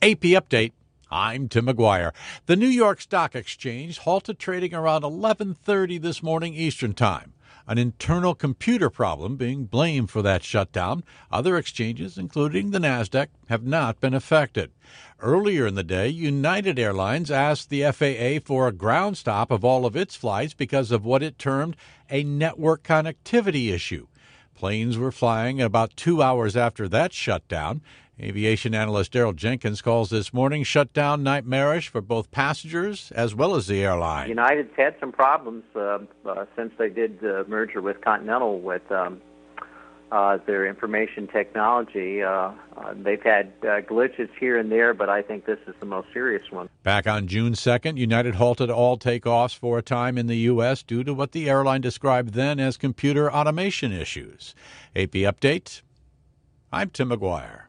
AP Update. I'm Tim McGuire. The New York Stock Exchange halted trading around 11:30 this morning Eastern Time. An internal computer problem being blamed for that shutdown. Other exchanges, including the NASDAQ, have not been affected. Earlier in the day, United Airlines asked the FAA for a ground stop of all of its flights because of what it termed a network connectivity issue. Planes were flying about 2 hours after that shutdown. Aviation analyst Daryl Jenkins calls this morning's shutdown nightmarish for both passengers as well as the airline. United's had some problems since they did the merger with Continental with their information technology. They've had glitches here and there, but I think this is the most serious one. Back on June 2nd, United halted all takeoffs for a time in the U.S. due to what the airline described then as computer automation issues. AP Update, I'm Tim McGuire.